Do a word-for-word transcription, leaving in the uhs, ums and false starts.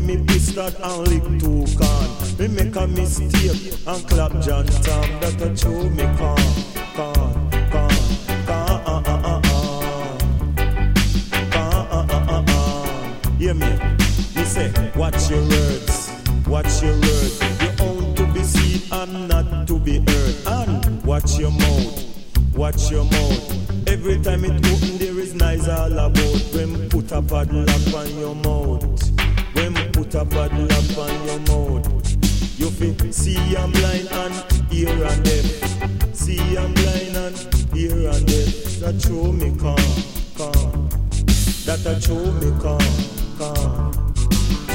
me pistol and lick two can. Me make a mistake and clap John Tom. That a true me can, can, can, can, uh, uh, uh, uh. Can, uh, uh, uh, uh. Hear me? Me say, watch your words, watch your words. You're own to be seen and not to be heard. And watch your mouth, watch your mouth. Every time it open there is nice all about. When put a padlock on your mouth, when put a padlock on your mouth, you feel see I'm blind and hear and deaf. See I'm blind and hear and deaf. That show me come, come. That a show me come, come.